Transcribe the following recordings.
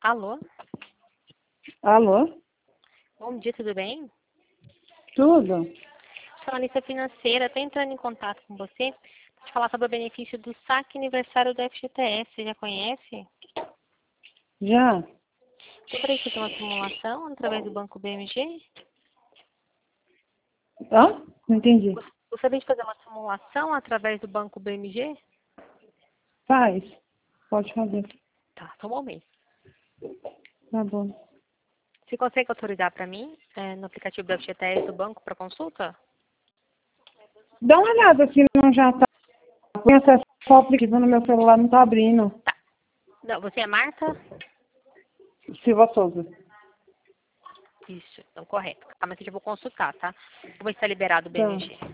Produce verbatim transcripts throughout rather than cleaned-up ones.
Alô? Alô? Bom dia, tudo bem? Tudo? Sou analista financeira, estou entrando em contato com você para te falar sobre o benefício do saque aniversário do F G T S. Você já conhece? Já? Gostaria de fazer uma simulação através do Banco B M G? Hã? Não entendi. Gostaria de fazer uma simulação através do Banco B M G? Faz. Pode fazer. Tá, só um momento. Tá bom. Você consegue autorizar para mim, é, no aplicativo do F G T S do banco para consulta? Dá uma olhada se não já tá. Põe acesso ao aplicativo no meu celular, não tá abrindo. Tá. Não, você é Marta? Silva Souza. Isso, então correto. Calma que eu já vou consultar, tá? Vou ver se está liberado o Tá. B M G.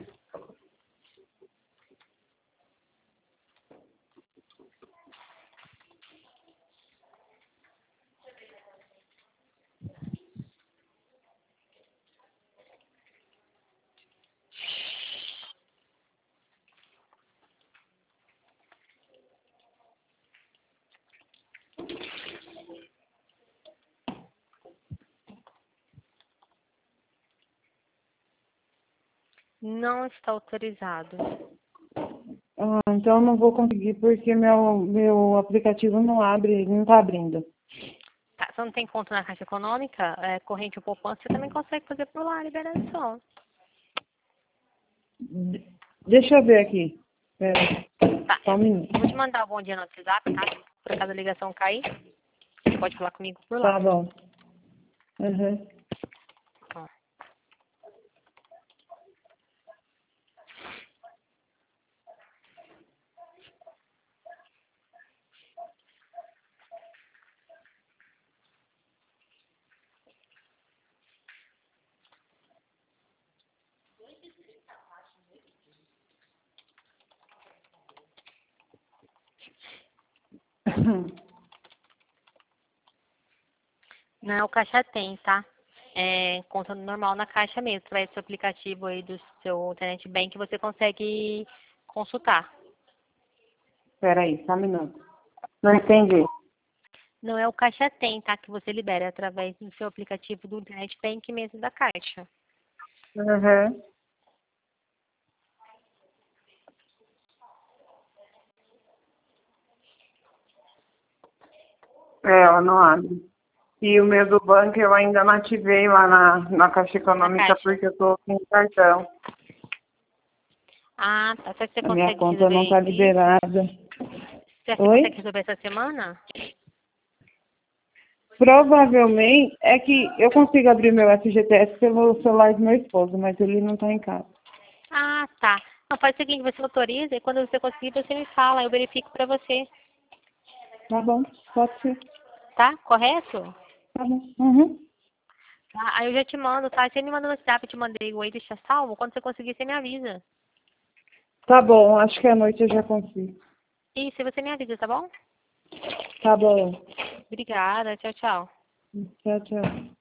Não está autorizado. Ah, então eu não vou conseguir porque meu, meu aplicativo não abre, ele não tá abrindo. Tá, você não tem conta na Caixa Econômica, é, corrente ou poupança, você também consegue fazer por lá a liberação. De- Deixa eu ver aqui. Pera, Tá, só um eu minuto. vou te mandar um bom dia no WhatsApp, tá? Por acaso a ligação cair, você pode falar comigo por lá. Tá bom. Uhum. Ó. Não, o Caixa tem, tá? É, conta normal na Caixa mesmo, através do seu aplicativo aí do seu Internet Bank, você consegue consultar. Peraí, só um minuto. Não entendi. Não é o Caixa Tem, tá? Que você libera é através do seu aplicativo do Internet Bank mesmo da Caixa. Uhum. É, ela não abre. E o meu do banco eu ainda não ativei lá na, na Caixa Na Econômica Caixa. porque eu tô com cartão. Ah, tá. Será que você A minha consegue conta não resolver tá isso? liberada. Será que você consegue Oi? resolver essa semana? Provavelmente é que eu consigo abrir meu F G T S pelo celular do meu esposo, mas ele não tá em casa. Ah, tá. Não, faz o seguinte, você autoriza e quando você conseguir, você me fala, eu verifico pra você. Tá bom, pode ser. Tá? Correto? Tá bom. Uhum. Tá, aí eu já te mando, tá? Você me manda no WhatsApp, eu te mandei o aí, deixa salvo. Quando você conseguir, você me avisa. Tá bom, acho que à noite eu já consigo. Isso, e você me avisa, tá bom? Tá bom. Obrigada, tchau, tchau. Tchau, tchau.